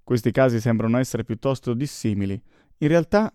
Questi casi sembrano essere piuttosto dissimili. In realtà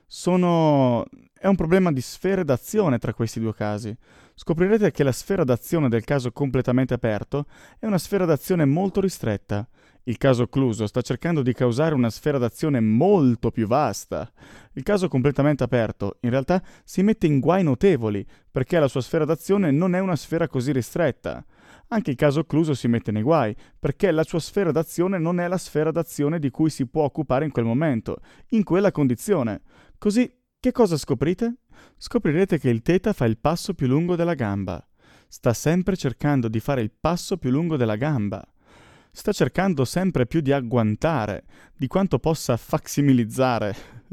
è un problema di sfere d'azione tra questi due casi. Scoprirete che la sfera d'azione del caso completamente aperto è una sfera d'azione molto ristretta. Il caso occluso sta cercando di causare una sfera d'azione molto più vasta. Il caso completamente aperto, in realtà, si mette in guai notevoli, perché la sua sfera d'azione non è una sfera così ristretta. Anche il caso occluso si mette nei guai, perché la sua sfera d'azione non è la sfera d'azione di cui si può occupare in quel momento, in quella condizione. Così, che cosa scoprite? Scoprirete che il teta fa il passo più lungo della gamba. Sta sempre cercando di fare il passo più lungo della gamba. Sta cercando sempre più di agguantare, di quanto possa facsimilizzare.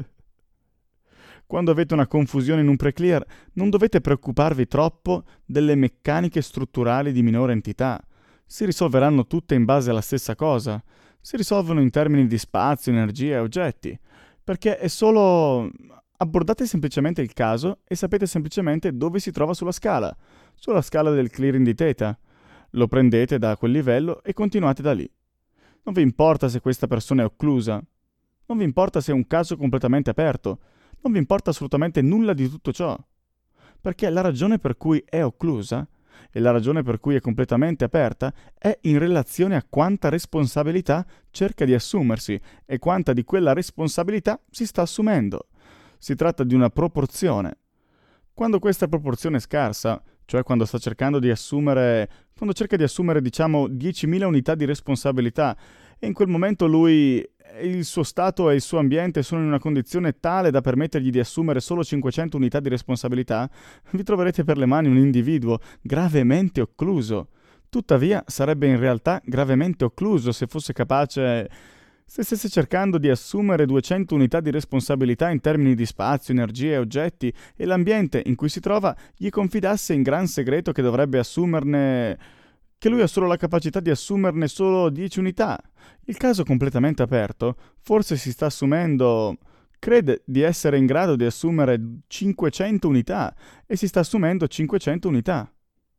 Quando avete una confusione in un preclear, non dovete preoccuparvi troppo delle meccaniche strutturali di minore entità. Si risolveranno tutte in base alla stessa cosa. Si risolvono in termini di spazio, energia e oggetti. Perché è solo... Abbordate semplicemente il caso e sapete semplicemente dove si trova sulla scala del clearing di theta. Lo prendete da quel livello e continuate da lì. Non vi importa se questa persona è occlusa. Non vi importa se è un caso completamente aperto. Non vi importa assolutamente nulla di tutto ciò. Perché la ragione per cui è occlusa e la ragione per cui è completamente aperta è in relazione a quanta responsabilità cerca di assumersi e quanta di quella responsabilità si sta assumendo. Si tratta di una proporzione. Quando questa proporzione è scarsa, cioè quando sta cercando di assumere, quando cerca di assumere diciamo 10.000 unità di responsabilità e in quel momento lui, il suo stato e il suo ambiente sono in una condizione tale da permettergli di assumere solo 500 unità di responsabilità, vi troverete per le mani un individuo gravemente occluso. Tuttavia sarebbe in realtà gravemente occluso se fosse capace... Se stesse cercando di assumere 200 unità di responsabilità in termini di spazio, energia e oggetti e l'ambiente in cui si trova gli confidasse in gran segreto che dovrebbe assumerne... che lui ha solo la capacità di assumerne solo 10 unità. Il caso completamente aperto forse si sta assumendo... crede di essere in grado di assumere 500 unità e si sta assumendo 500 unità.